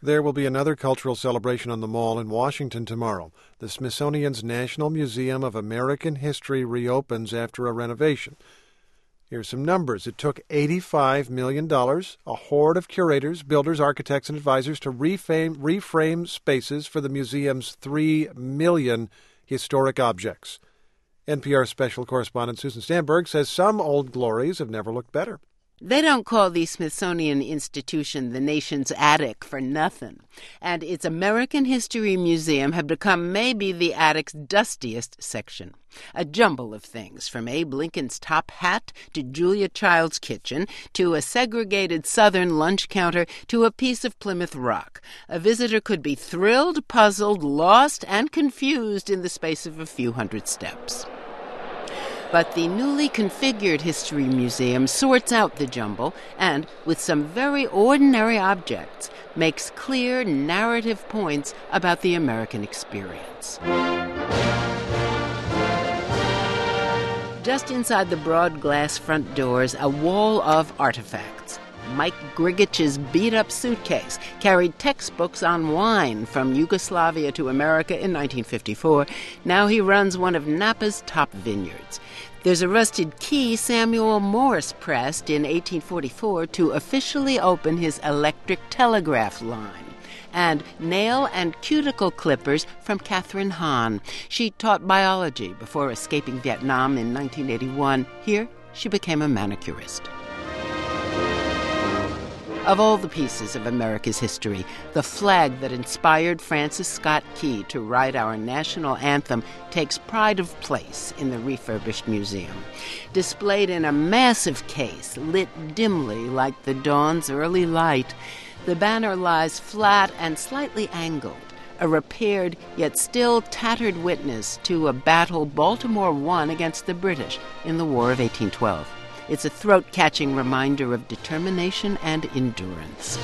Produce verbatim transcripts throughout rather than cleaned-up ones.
There will be another cultural celebration on the Mall in Washington tomorrow. The Smithsonian's National Museum of American History reopens after a renovation. Here's some numbers. It took eighty-five million dollars, a horde of curators, builders, architects, and advisors to reframe, reframe spaces for the museum's three million historic objects. N P R special correspondent Susan Stamberg says some old glories have never looked better. They don't call the Smithsonian Institution the nation's attic for nothing. And its American History Museum had become maybe the attic's dustiest section. A jumble of things, from Abe Lincoln's top hat to Julia Child's kitchen to a segregated Southern lunch counter to a piece of Plymouth Rock. A visitor could be thrilled, puzzled, lost, and confused in the space of a few hundred steps. But the newly configured History Museum sorts out the jumble and, with some very ordinary objects, makes clear narrative points about the American experience. Just inside the broad glass front doors, a wall of artifacts. Mike Grigich's beat-up suitcase carried textbooks on wine from Yugoslavia to America in nineteen fifty-four. Now he runs one of Napa's top vineyards. There's a rusted key Samuel Morse pressed in eighteen forty-four to officially open his electric telegraph line. And nail and cuticle clippers from Catherine Hahn. She taught biology before escaping Vietnam in nineteen eighty-one. Here, she became a manicurist. Of all the pieces of America's history, the flag that inspired Francis Scott Key to write our national anthem takes pride of place in the refurbished museum. Displayed in a massive case, lit dimly like the dawn's early light, the banner lies flat and slightly angled, a repaired yet still tattered witness to a battle Baltimore won against the British in the War of eighteen twelve. It's a throat-catching reminder of determination and endurance.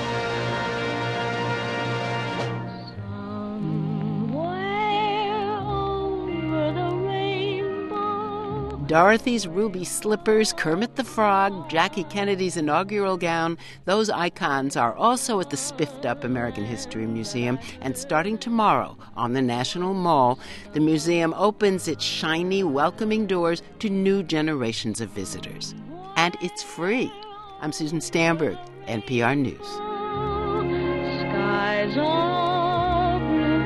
Dorothy's ruby slippers, Kermit the Frog, Jackie Kennedy's inaugural gown, those icons are also at the spiffed-up American History Museum. And starting tomorrow on the National Mall, the museum opens its shiny, welcoming doors to new generations of visitors. And it's free. I'm Susan Stamberg, N P R News. Skies are blue.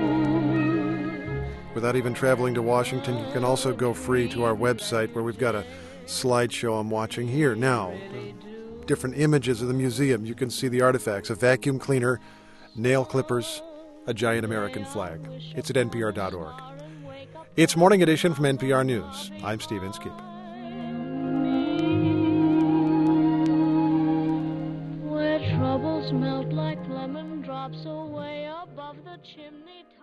Without even traveling to Washington, you can also go free to our website where we've got a slideshow I'm watching here now. Different images of the museum. You can see the artifacts, a vacuum cleaner, nail clippers, a giant American flag. It's at N P R dot org. It's Morning Edition from N P R News. I'm Steve Inskeep. Where troubles melt like lemon drops away above the chimney top.